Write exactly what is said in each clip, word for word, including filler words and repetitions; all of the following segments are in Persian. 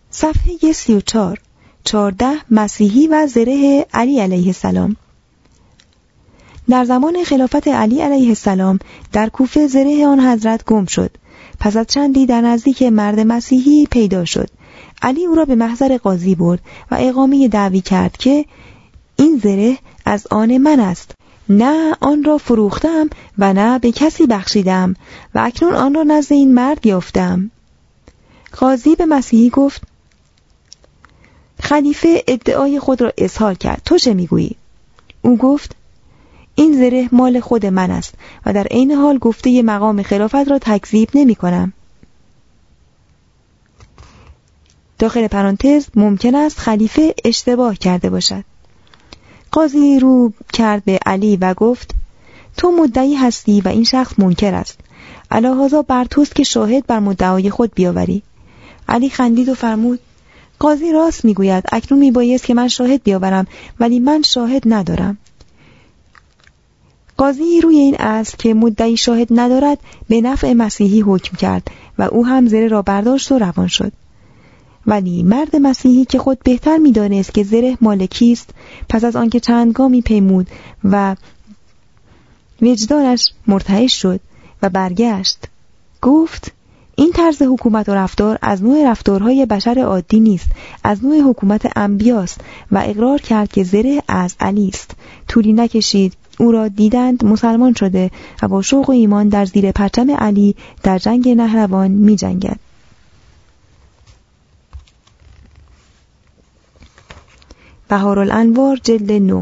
صفحه سی و چهار. چهارده. مسیحی و زره علی علیه السلام. در زمان خلافت علی علیه السلام در کوفه زره آن حضرت گم شد. پس از چندی در نزدیک مرد مسیحی پیدا شد. علی او را به محضر قاضی برد و اقامه دعوی کرد که این زره از آن من است، نه آن را فروختم و نه به کسی بخشیدم و اکنون آن را نزد این مرد یافتم. قاضی به مسیحی گفت: خلیفه ادعای خود را اظهار کرد، تو چه میگویی؟ او گفت: این زره مال خود من است و در عین حال گفته مقام خلافت را تکذیب نمی کنم. داخل پرانتز ممکن است خلیفه اشتباه کرده باشد. قاضی رو کرد به علی و گفت: تو مدعی هستی و این شخص منکر است، علاهذا بر توست که شاهد بر مدعای خود بیاوری. علی خندید و فرمود: قاضی راست میگوید، اکنون میبایست که من شاهد بیاورم، ولی من شاهد ندارم. قاضی روی این اصل که مدعی شاهد ندارد به نفع مسیحی حکم کرد و او هم زره را برداشت و روان شد. ولی مرد مسیحی که خود بهتر می‌دانست که زره مال کیست، پس از آنکه چند گامی پیمود و وجدانش مرتعش شد و برگشت، گفت: این طرز حکومت و رفتار از نوع رفتارهای بشر عادی نیست، از نوع حکومت انبیاست و اقرار کرد که زره از علی است. طولی نکشید او را دیدند مسلمان شده و با شوق و ایمان در زیر پرچم علی در جنگ نهروان می جنگد. بهارالانوار جلد نه.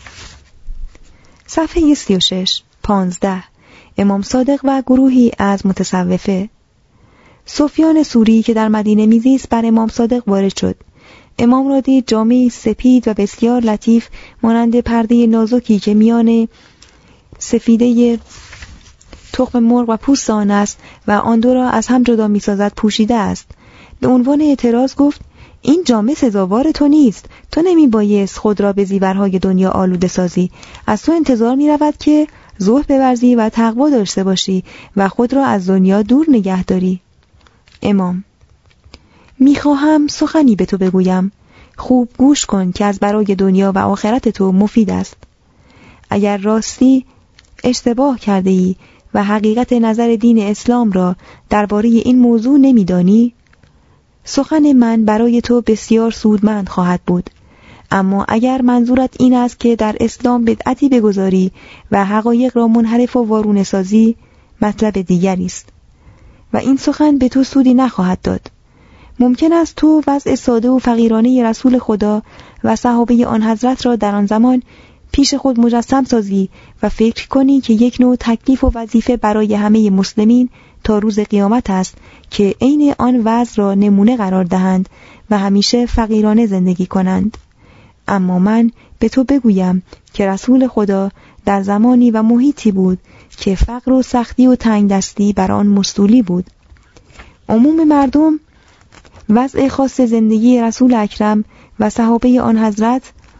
صفحه سی و شش. پانزده. امام صادق و گروهی از متصوفه. سفیان سوری که در مدینه میزیست بر امام صادق وارد شد. امام را دید جامه‌ای سپید و بسیار لطیف مانند پرده نازکی که میان سفیده تخم مرغ و پوست آن است و آن دو را از هم جدا می‌سازد پوشیده است. به عنوان اعتراض گفت: این جامه سزاوار تو نیست، تو نمی بایست خود را به زیورهای دنیا آلوده سازی. از تو انتظار می رود که زهد بورزی و تقوا داشته باشی و خود را از دنیا دور نگه داری. امام: می خواهم سخنی به تو بگویم، خوب گوش کن که از برای دنیا و آخرت تو مفید است. اگر راستی اشتباه کرده ای و حقیقت نظر دین اسلام را درباره این موضوع نمی دانی، سخن من برای تو بسیار سودمند خواهد بود. اما اگر منظورت این است که در اسلام بدعتی بگذاری و حقایق را منحرف و وارونه سازی، مطلب دیگری است و این سخن به تو سودی نخواهد داد. ممکن است تو وضع ساده و فقیرانه رسول خدا و صحابه آن حضرت را در آن زمان پیش خود مجسم سازی و فکر کنی که یک نوع تکلیف و وظیفه برای همه مسلمین تا روز قیامت است که عین آن وضع را نمونه قرار دهند و همیشه فقیرانه زندگی کنند. اما من به تو بگویم که رسول خدا در زمانی و محیطی بود که فقر و سختی و تنگ دستی بر آن مستولی بود. عموم مردم وضع خاص زندگی رسول اکرم و صحابه آن حضرت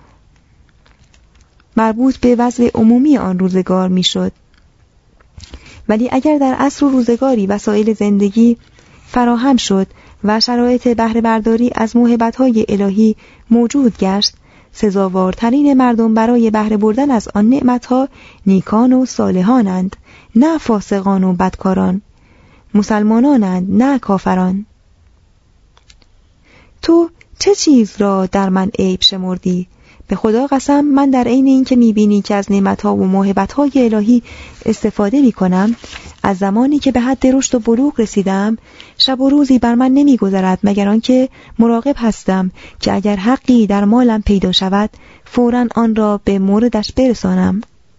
مربوط به وضع عمومی آن روزگار می شد. ولی اگر در عصر و روزگاری وسایل زندگی فراهم شد و شرایط بهره برداری از موهبت‌های الهی موجود گشت، سزاوارترین مردم برای بهره بردن از آن نعمت‌ها نیکان و صالحانند، نه فاسقان و بدکاران، مسلمانانند نه کافران. تو چه چیز را در من عیب شمردی؟ به خدا قسم من در عین این که میبینی که از نعمت‌ها و موهبت‌های الهی استفاده میکنم، از زمانی که به حد رشد و بلوغ رسیدم شب و روزی بر من نمیگذرد مگر آنکه مراقب هستم که اگر حقی در مالم پیدا شود فوراً آن را به موردش برسانم.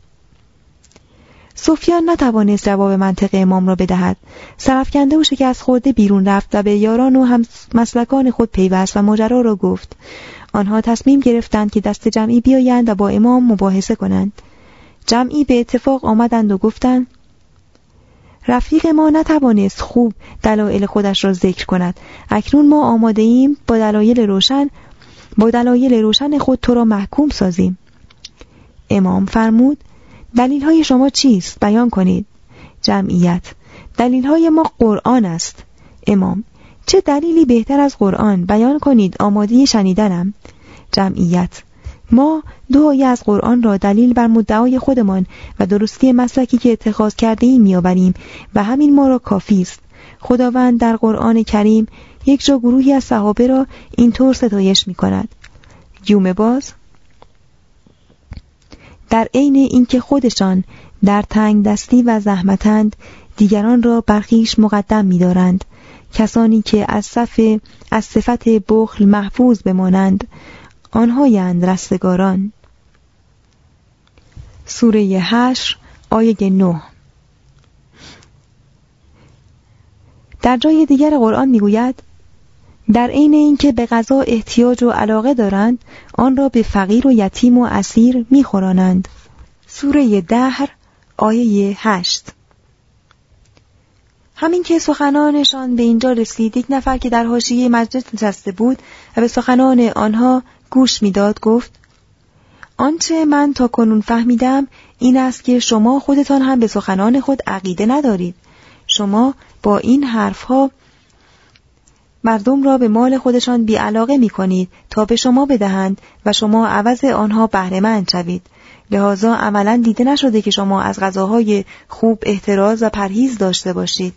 سفیان نتوانست جواب منطق امام را بدهد. سرفکنده و شکست خورده بیرون رفت و به یاران و هم مسلکان خود پیوست و ماجرا را گفت. آنها تصمیم گرفتند که دست جمعی بیایند و با امام مباحثه کنند. جمعی به اتفاق آمدند و گفتند: رفیق ما نتوانست خوب دلایل خودش را ذکر کند. اکنون ما آماده ایم با دلایل روشن با دلایل روشن خود تو را محکوم سازیم. امام فرمود: دلیل های شما چیست؟ بیان کنید. جمعیت: دلیل های ما قرآن است. امام: چه دلیلی بهتر از قرآن؟ بیان کنید، آماده شنیدنم. جمعیت: ما دو آیه از قرآن را دلیل بر مدعای خودمان و درستی مسلکی که اتخاذ کرده ایم می‌آوریم و همین ما را کافی است. خداوند در قرآن کریم یک جا گروهی از صحابه را اینطور ستایش می‌کند: گیومه باز: در عین اینکه خودشان در تنگ دستی و زحمتند، دیگران را بر خویش مقدم می‌دارند. کسانی که از صف از صفت بخل محفوظ بمانند، آنهایند رستگاران. سوره حشر آیه نه. در جای دیگر قرآن میگوید: در عین اینکه به غذا احتیاج و علاقه دارند، آن را به فقیر و یتیم و اسیر میخورانند. سوره دهر آیه هشت. همین که سخنانشان به اینجا رسید، یک نفر که در حاشیه مجلس نشسته بود و به سخنان آنها گوش میداد گفت: آنچه من تا کنون فهمیدم این است که شما خودتان هم به سخنان خود عقیده ندارید. شما با این حرفها مردم را به مال خودشان بی‌علاقه می‌کنید تا به شما بدهند و شما عوض آنها بهره‌مند شوید. لذا عملاً دیده نشده که شما از غذاهای خوب احتراز و پرهیز داشته باشید.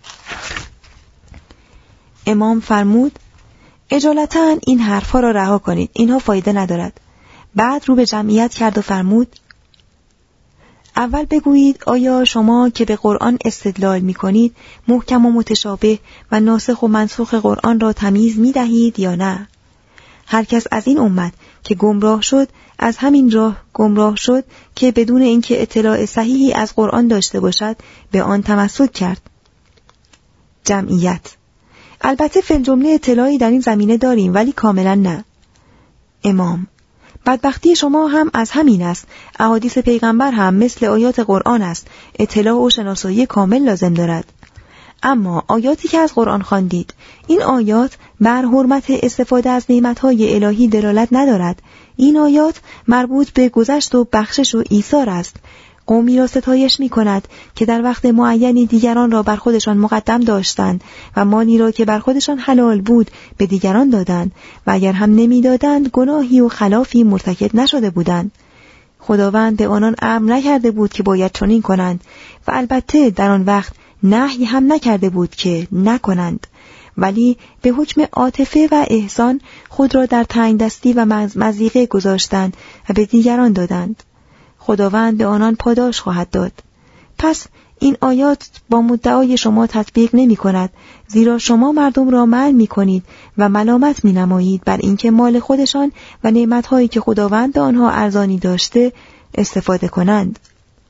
امام فرمود: اجالتاً این حرفها را رها کنید، اینها فایده ندارد. بعد رو به جمعیت کرد و فرمود: اول بگویید آیا شما که به قرآن استدلال می کنید محکم و متشابه و ناسخ و منسوخ قرآن را تمیز می دهید یا نه؟ هر کس از این امت که گمراه شد از همین راه گمراه شد که بدون اینکه اطلاع صحیحی از قرآن داشته باشد به آن تمسک کرد. جمعیت: البته فی الجمله اطلاعی در این زمینه داریم ولی کاملا نه. امام: بدبختی شما هم از همین است. احادیث پیغمبر هم مثل آیات قرآن است، اطلاع و شناسایی کامل لازم دارد. اما آیاتی که از قرآن خواندید، این آیات بر حرمت استفاده از نعمتهای الهی دلالت ندارد. این آیات مربوط به گذشت و بخشش و ایثار است. قومی را ستایش می کند که در وقت معینی دیگران را بر خودشان مقدم داشتند و مالی را که بر خودشان حلال بود به دیگران دادند و اگر هم نمی دادند گناهی و خلافی مرتکب نشده بودند. خداوند به آنان امر نکرده بود که باید چنین کنند و البته در آن وقت نهی هم نکرده بود که نکنند، ولی به حکم عاطفه و احسان خود را در تنگ دستی و مضیقه گذاشتند و به دیگران دادند. خداوند به آنان پاداش خواهد داد. پس این آیات با مدعای شما تطبیق نمی کند، زیرا شما مردم را منع می کنید و ملامت می نمایید بر اینکه مال خودشان و نعمتهایی که خداوند به آنها ارزانی داشته استفاده کنند.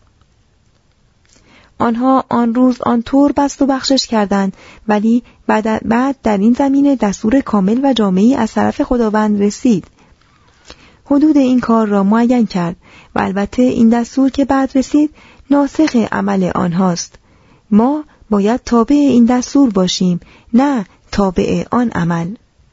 آنها آن روز آن طور بست و بخشش کردند، ولی بعد, بعد در این زمینه دستور کامل و جامعی از طرف خداوند رسید. حدود این کار را معین کرد و البته این دستور که بعد رسید ناسخ عمل آنهاست. ما باید تابع این دستور باشیم، نه تابع آن عمل.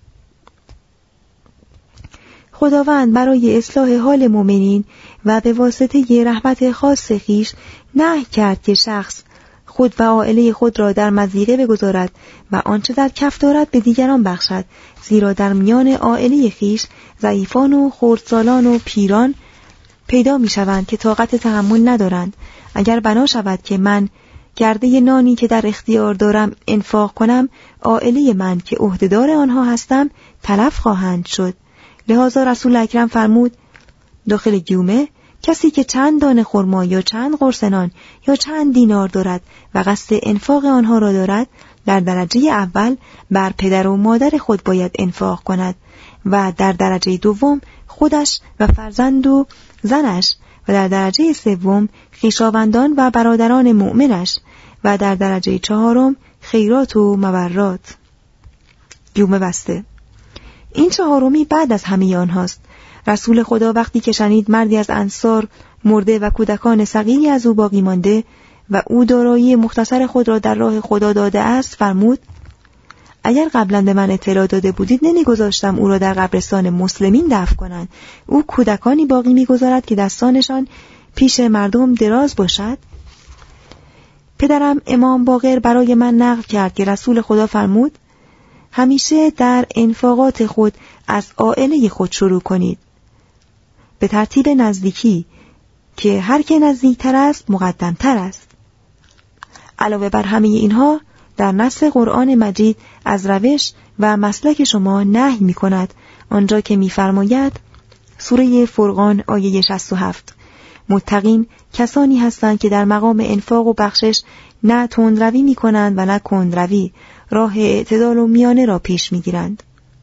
خداوند برای اصلاح حال مؤمنین و به واسطه رحمت خاص خویش نهی کرد که شخص خود و عائله خود را در مضیقه بگذارد و آنچه در کف دارد به دیگران بخشد، زیرا در میان عائله خویش ضعیفان و خردسالان و پیران پیدا می شوند که طاقت تحمل ندارند. اگر بنا شود که من گرده نانی که در اختیار دارم انفاق کنم، عائله من که عهدهدار آنها هستم تلف خواهند شد. لذا رسول اکرم فرمود: داخل گیومه کسی که چند دانه خرما یا چند قرص نان یا چند دینار دارد و قصد انفاق آنها را دارد، در درجه اول بر پدر و مادر خود باید انفاق کند و در درجه دوم خودش و فرزند و زنش و در درجه سوم خویشاوندان و برادران مؤمنش و در درجه چهارم خیرات و مبرات. گیومه بسته. این چهارمی بعد از همه آنهاست. رسول خدا وقتی که شنید مردی از انصار مرده و کودکان صغیری از او باقی مانده و او دارایی مختصر خود را در راه خدا داده است، فرمود: اگر قبلا به من اطلاع داده بودید نمیگذاشتم او را در قبرستان مسلمین دفن کنند. او کودکانی باقی میگذارد که دستانشان پیش مردم دراز باشد. پدرم امام باقر برای من نقل کرد که رسول خدا فرمود: همیشه در انفاقات خود از عائله خود شروع کنید، به ترتیب نزدیکی که هر که نزدیکتر است مقدمتر است. علاوه بر همه اینها در نص قرآن مجید از روش و مسلک شما نهی می کند، آنجا که می فرماید سوره فرقان آیه شصت و هفت: متقین کسانی هستند که در مقام انفاق و بخشش نه تندروی می کنند و نه کندروی، راه اعتدال و میانه را پیش می گیرند.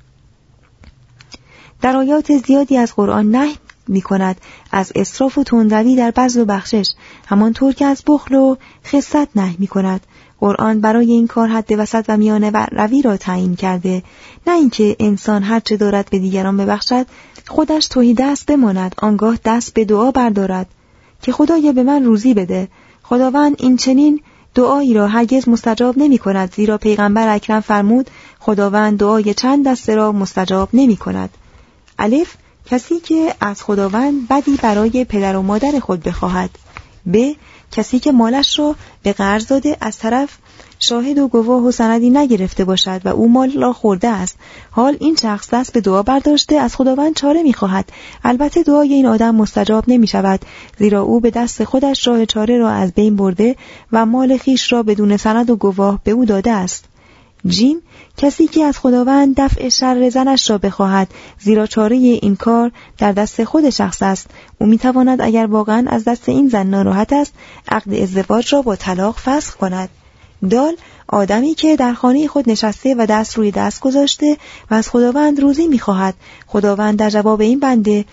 در آیات زیادی از قرآن نهی می کند از اسراف و تندروی در بذل و بخشش، همانطور که از بخل و خست نهی می کند. قرآن برای این کار حد وسط و میانه و روی را تعیین کرده، نه اینکه انسان هر چه دارد به دیگران ببخشد، خودش تهی دست بماند، آنگاه دست به دعا بردارد که خدایا به من روزی بده. خداوند این چنین دعایی را هرگز مستجاب نمی کند، زیرا پیغمبر اکرم فرمود خداوند دعای چند دسته را مستجاب نمی کند. الف، کسی که از خداوند بدی برای پدر و مادر خود بخواهد. ب، کسی که مالش را به قرض داده از طرف شاهد و گواه و سندی نگرفته باشد و او مال را خورده است، حال این شخص دست به دعا برداشته از خداوند چاره می‌خواهد. البته دعای این آدم مستجاب نمی‌شود، زیرا او به دست خودش راه چاره را از بین برده و مال خیش را بدون سند و گواه به او داده است. جیم، کسی که از خداوند دفع شر زنش را بخواهد، زیرا چاره این کار در دست خود شخص است. او می‌تواند اگر واقعا از دست این زن ناراحت است، عقد ازدواج را با طلاق فسخ کند. دال، آدمی که در خانه خود نشسته و دست روی دست گذاشته و از خداوند روزی می‌خواهد. خداوند در جواب این بنده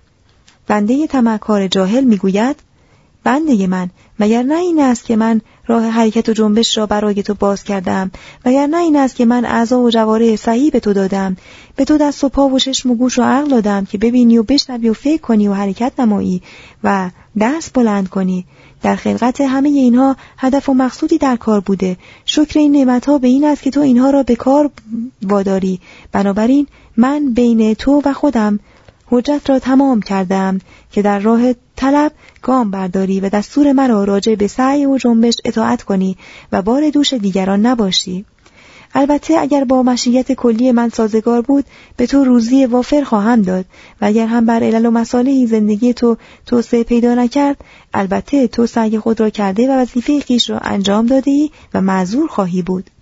بنده طمعکار جاهل می‌گوید: بنده من، مگر نه این است که من راه حرکت و جنبش را برای تو باز کردم؟ مگر نه این است که من اعضا و جوارح صحیح به تو دادم؟ به تو دست و پا و چشم و گوش و عقل دادم که ببینی و بشنوی و فکر کنی و حرکت نمایی و دست بلند کنی. در خلقت همه اینها هدف و مقصودی در کار بوده. شکر این نعمتها به این است که تو اینها را به کار واداری. بنابراین من بین تو و خودم حجت را تمام کردم که در راه طلب گام برداری و دستور مرا راجع به سعی و جنبش اطاعت کنی و بار دوش دیگران نباشی. البته اگر با مشیت کلی من سازگار بود، به تو روزی وافر خواهم داد، و اگر هم بر علل و مصالح زندگی تو توسعه پیدا نکرد، البته تو سعی خود را کرده و وظیفه خویش را انجام دادی و معذور خواهی بود.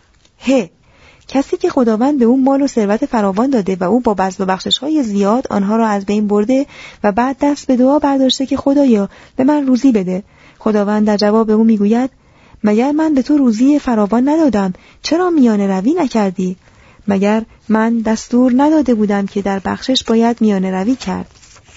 ه، کسی که خداوند به او مال و ثروت فراوان داده و او با بذل و بخشش‌های زیاد آنها را از بین برده و بعد دست به دعا برداشته که خدایا به من روزی بده. خداوند در جواب او میگوید: مگر من به تو روزی فراوان ندادم؟ چرا میانه روی نکردی؟ مگر من دستور نداده بودم که در بخشش باید میانه روی کرد؟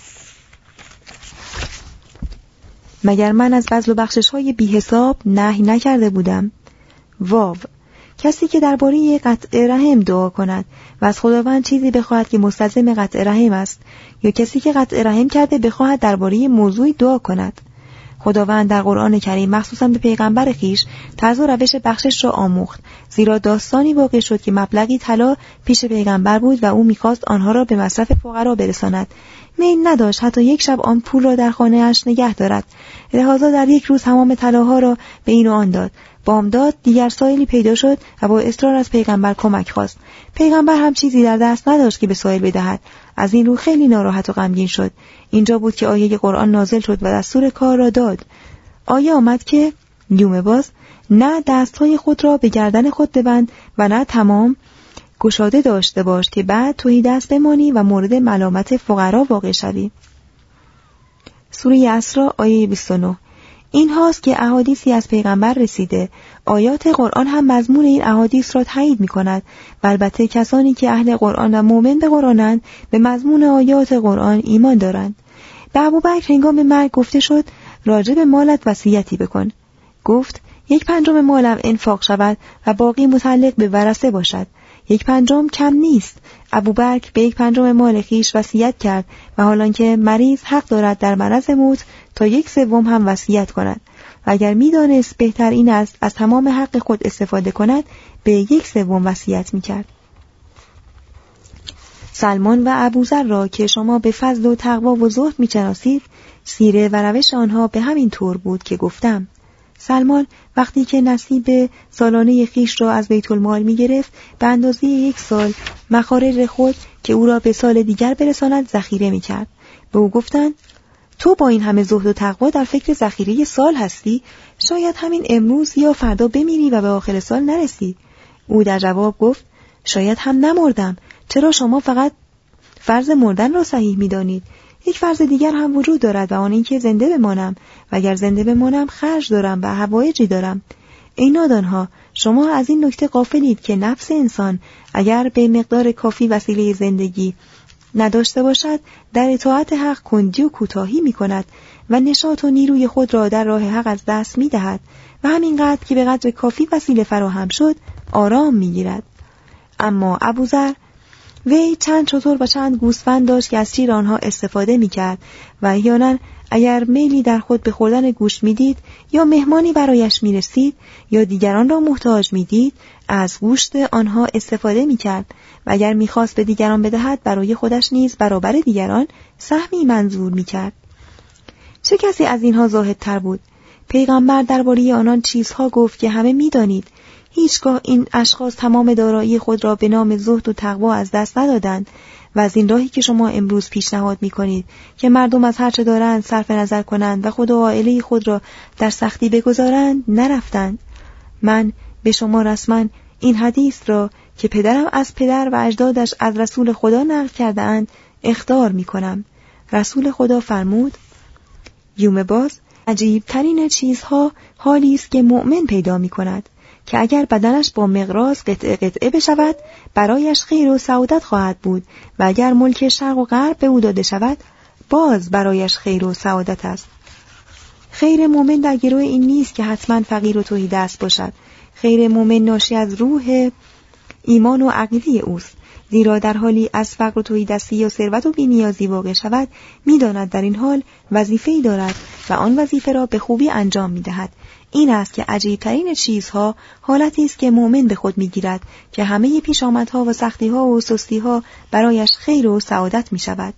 مگر من از بذل و بخشش‌های بی حساب نهی نکرده بودم؟ واو، کسی که درباره قطع رحم دعا کند و از خداوند چیزی بخواهد که مستلزم قطع رحم است، یا کسی که قطع رحم کرده بخواهد درباره موضوعی دعا کند. خداوند در قرآن کریم مخصوصا به پیغمبر خویش طرز و روش بخشش را آموخت، زیرا داستانی واقع شد که مبلغی طلا پیش پیغمبر بود و او می‌خواست آنها را به مصرف فقرا برساند. میل نداشت حتی یک شب آن پول را در خانه اش نگه دارد، لذا در یک روز تمام طلاها را به این و آن داد. بامداد دیگر سائلی پیدا شد و با اصرار از پیغمبر کمک خواست. پیغمبر هم چیزی در دست نداشت که به سائل بدهد. از این رو خیلی ناراحت و غمگین شد. اینجا بود که آیه قرآن نازل شد و دستور کار را داد. آیه آمد که یوم باز نه دستهای خود را به گردن خود ببند و نه تمام گشاده داشته باش که بعد توهی دست بمانی و مورد ملامت فقرا واقع شوی. سوره اسراء آیه بیست و نه. این هاست که احادیثی از پیغمبر رسیده. آیات قرآن هم مضمون این احادیث را تایید می کند و البته کسانی که اهل قرآن و مؤمن به قرآنند به مضمون آیات قرآن ایمان دارند. به ابوبکر هنگام مرگ گفته شد راجع به مالت وصیتی بکن. گفت یک پنجم مالم انفاق شود و باقی متعلق به ورثه باشد. یک پنجم کم نیست. ابوبکر به یک پنجم مال خویش وصیت کرد و حالان که مریض حق دارد در مرض موت تا یک سوم هم وصیت کند و اگر می‌دانست بهتر این است از تمام حق خود استفاده کند به یک سوم وصیت می‌کرد. سلمان و ابوذر را که شما به فضل و تقوا و زهد می‌شناسید، سیره و روش آنها به همین طور بود که گفتم. سلمان وقتی که نصیب سالانه خیش را از بیت المال می گرفت، به اندازه یک سال مخارج خود که او را به سال دیگر برساند ذخیره می کرد. به او گفتند تو با این همه زهد و تقوا در فکر ذخیره سال هستی؟ شاید همین امروز یا فردا بمیری و به آخر سال نرسی. او در جواب گفت شاید هم نمردم. چرا شما فقط فرض مردن را صحیح می دانید؟ یک فرض دیگر هم وجود دارد و آن این که زنده بمانم و اگر زنده بمانم خرج دارم و حوایجی دارم. ای نادانها، شما از این نکته غافلید که نفس انسان اگر به مقدار کافی وسیله زندگی نداشته باشد، در اطاعت حق کندی و کوتاهی می کند و نشاط و نیروی خود را در راه حق از دست می دهد و همینقدر که به قدر کافی وسیله فراهم شد آرام می گیرد. اما ابوذر وی چند شتر و چند گوسفند داشت که از شیر آنها استفاده می کرد و احیانا اگر میلی در خود به خوردن گوشت می دید یا مهمانی برایش می رسید یا دیگران را محتاج می دید، از گوشت آنها استفاده می کرد و اگر می خواست به دیگران بدهد برای خودش نیز برابر دیگران سهمی منظور می کرد. چه کسی از اینها زاهدتر بود؟ پیغمبر درباره آنان چیزها گفت که همه می دانید. هیچگاه این اشخاص تمام دارایی خود را به نام زهد و تقوا از دست ندادند و از این راهی که شما امروز پیشنهاد می کنید که مردم از هر چه دارند صرف نظر کنند و خود و عائله خود را در سختی بگذارند نرفتند. من به شما رسما این حدیث را که پدرم از پدر و اجدادش از رسول خدا نقل کرده اند اخطار می کنم. رسول خدا فرمود: یوم باز عجیب ترین چیزها حالی است که مؤمن پیدا می کند که اگر بدنش با مقراض قطعه قطعه بشود برایش خیر و سعادت خواهد بود و اگر ملک شرق و غرب به او داده شود باز برایش خیر و سعادت است. خیر مومن در گروه این نیست که حتما فقیر و تهیدست باشد. خیر مومن ناشی از روح ایمان و عقیده اوست، زیرا در حالی از فقر و تهیدستی یا ثروت و بی‌نیازی واقع شود می‌داند در این حال وظیفه‌ای دارد و آن وظیفه را به خوبی انجام می‌دهد. این است که عجیب‌ترین چیزها حالتی است که مؤمن به خود می‌گیرد که همه پیشامدها و سختی‌ها و سستی‌ها برایش خیر و سعادت می‌شود.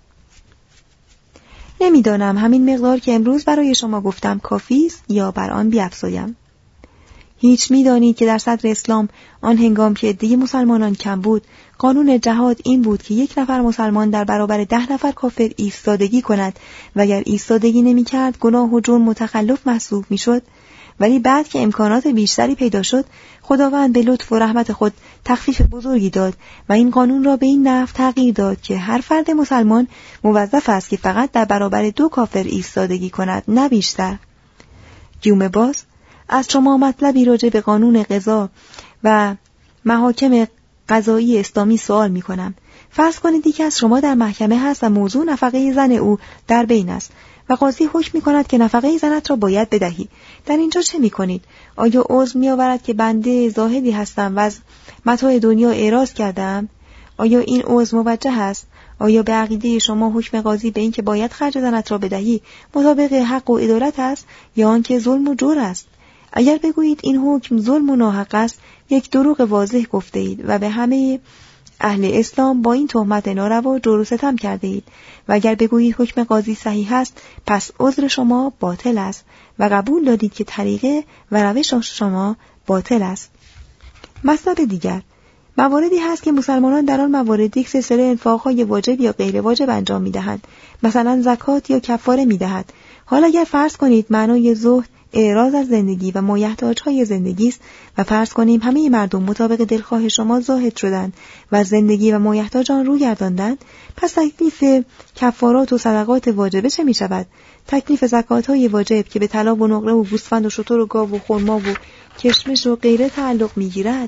نمی‌دانم همین مقدار که امروز برای شما گفتم کافی است یا بر آن بیفزایم. هیچ می‌دانید که در صدر اسلام آن هنگام که عده مسلمانان کم بود، قانون جهاد این بود که یک نفر مسلمان در برابر ده نفر کافر ایستادگی کند و اگر ایستادگی نمی‌کرد گناه و جرم متخلف محسوب می‌شد. ولی بعد که امکانات بیشتری پیدا شد، خداوند به لطف و رحمت خود تخفیف بزرگی داد و این قانون را به این نحو تغییر داد که هر فرد مسلمان موظف است که فقط در برابر دو کافر ایستادگی کند، نه بیشتر. یوم باز از شما مطلبی راجع به قانون قضا و محاکم قضایی اسلامی سوال می کنم. فرض کنید یکی از شما در محکمه هست و موضوع نفقه زن او در بین است و قاضی حکم می کند که نفقه زنت را باید بدهی. در اینجا چه می کنید؟ آیا عذر می آورد که بنده زاهدی هستم و از متاع دنیا اعراض کردم؟ آیا این عذر موجه است؟ آیا به عقیده شما حکم قاضی به این که باید خرج زنت را بدهی مطابق حق و عدالت است یا آنکه ظلم و جور است؟ اگر بگویید این حکم ظلم و ناحق است، یک دروغ واضح گفته اید و به همه اهل اسلام با این تهمت ناروا جور و ستم کرده اید و اگر بگویید حکم قاضی صحیح است، پس عذر شما باطل است و قبول دادید که طریقه و روش شما باطل است. مطلب دیگر، مواردی هست که مسلمانان در آن موارد یک سلسله انفاق‌های واجب یا غیر واجب انجام می‌دهند، مثلا زکات یا کفاره می‌دهد. حالا اگر فرض کنید معنای زهد اعراض از زندگی و مایحتاج‌های زندگی است و فرض کنیم همه مردم مطابق دلخواه شما زاهد شدند و زندگی و مایحتاج آن رو گرداندند، پس تکلیف کفارات و صدقات واجبه چه می‌شود؟ تکلیف زکات‌های واجب که به طلا و نقره و گوسفند و شتر و گاو و خرما و کشمش و غیره تعلق می‌گیرد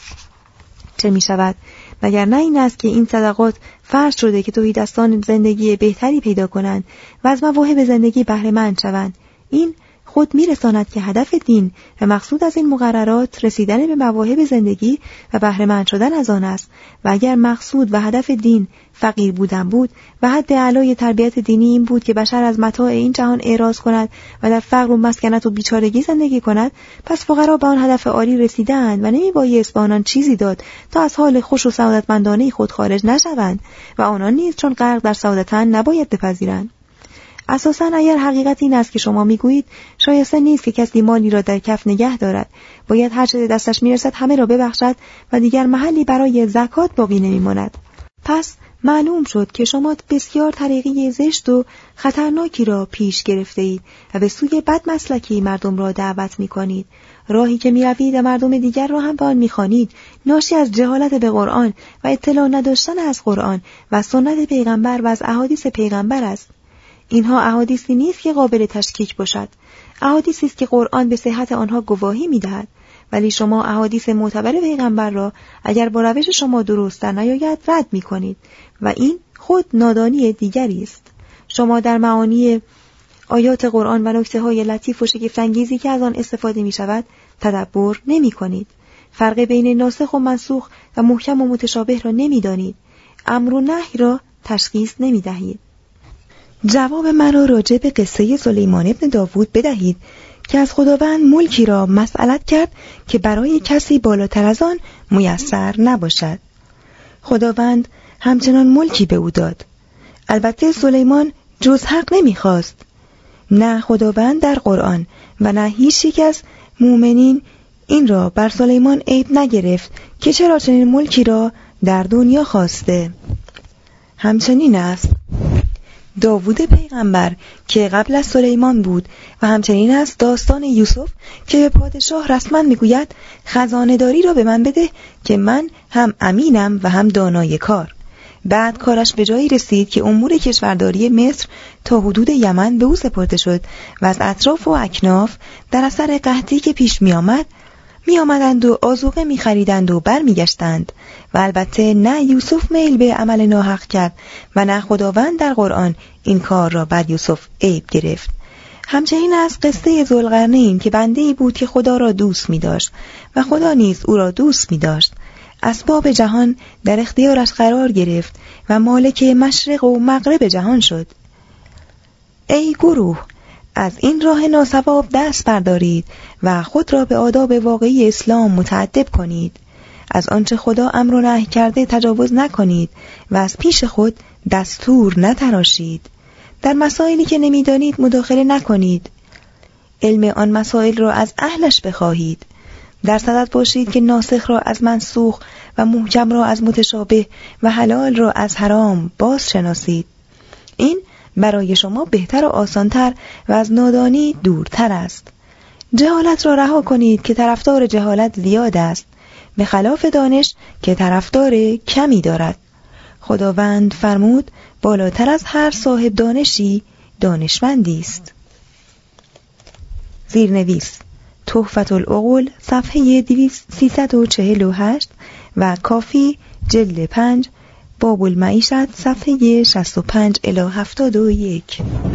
چه می‌شود؟ مگر نه این است که این صدقات فرض شده که تهیدستان زندگی بهتری پیدا کنند و از مواهب زندگی بهره مند شوند؟ این خود میرساند که هدف دین و مقصود از این مقررات رسیدن به مواهب زندگی و بهره مند شدن از آن است و اگر مقصود و هدف دین فقیر بودن بود و حد اعلای تربیت دینی این بود که بشر از متاع این جهان اعراض کند و در فقر و مسکنت و بیچارگی زندگی کند، پس فقرا به آن هدف عالی رسیدند و نمیبایست به آنان چیزی داد تا از حال خوش و سعادتمندانه خود خارج نشوند و آنان نیز چون غرق در سعادتند نباید بپذیرند. اساساً اگر حقیقت این است که شما میگویید شایسته نیست که کسی مالی را در کف نگه دارد، باید هر چه دستش میرسد همه را ببخشد و دیگر محلی برای زکات باقی نمیماند، پس معلوم شد که شما بسیار طریقی زشت و خطرناکی را پیش گرفته اید و به سوی بد مسلکی مردم را دعوت می کنید. راهی که می روید و مردم دیگر را هم به آن می خوانید ناشی از جهالت به قرآن و اطلاع نداشتن از قرآن و سنت پیغمبر و از احادیث پیغمبر است. اینها احادیثی نیست که قابل تشکیک باشد، احادیثی است که قرآن به صحت آنها گواهی می دهد، ولی شما احادیث معتبر پیغمبر را اگر با روش شما درست در نیاید رد می کنید و این خود نادانی دیگری است. شما در معانی آیات قرآن و نکته‌های لطیف و شگفت‌انگیزی که از آن استفاده می شود تدبر نمی کنید. فرق بین ناسخ و منسوخ و محکم و متشابه را نمی دانید. امر و نهی را تشخیص نمی دهید. جواب مرا راجع به قصه سلیمان ابن داوود بدهید که از خداوند ملکی را مسئلت کرد که برای کسی بالاتر از آن میسر نباشد. خداوند همچنان ملکی به او داد. البته سلیمان جز حق نمیخواست. نه خداوند در قرآن و نه هیچ یک از مؤمنین این را بر سلیمان عیب نگرفت که چرا چنین ملکی را در دنیا خواسته. همچنین است داوود پیغمبر که قبل از سلیمان بود و همچنین است داستان یوسف که به پادشاه رسما میگوید خزانه داری را به من بده که من هم امینم و هم دانای کار. بعد کارش به جایی رسید که امور کشورداری مصر تا حدود یمن به او سپرده شد و از اطراف و اکناف در اثر قحطی که پیش می آمد می آمدند و آذوقه می خریدند و بر می گشتند و البته نه یوسف میل به عمل ناحق کرد و نه خداوند در قرآن این کار را بر یوسف عیب گرفت. همچنین از قصه ذوالقرنین که بنده‌ای بود که خدا را دوست می داشت و خدا نیز او را دوست می داشت. اسباب جهان در اختیارش قرار گرفت و مالک مشرق و مغرب جهان شد. ای گروه، از این راه ناصواب دست بردارید و خود را به آداب واقعی اسلام متأدب کنید. از آنچه خدا امر و نهی کرده تجاوز نکنید و از پیش خود دستور نتراشید. در مسائلی که نمیدانید مداخله نکنید. علم آن مسائل را از اهلش بخواهید. در صدد باشید که ناسخ را از منسوخ و محکم را از متشابه و حلال را از حرام باز شناسید. این برای شما بهتر و آسانتر و از نادانی دورتر است. جهالت را رها کنید که طرفدار جهالت زیاد است، به خلاف دانش که طرفدار کمی دارد. خداوند فرمود بالاتر از هر صاحب دانشی دانشمندی است. زیرنویس تحفة العقول صفحه سیصد و چهل و هشت و کافی جلد پنج باب المعیشت صفحه شصت و پنج الی هفتاد و یک.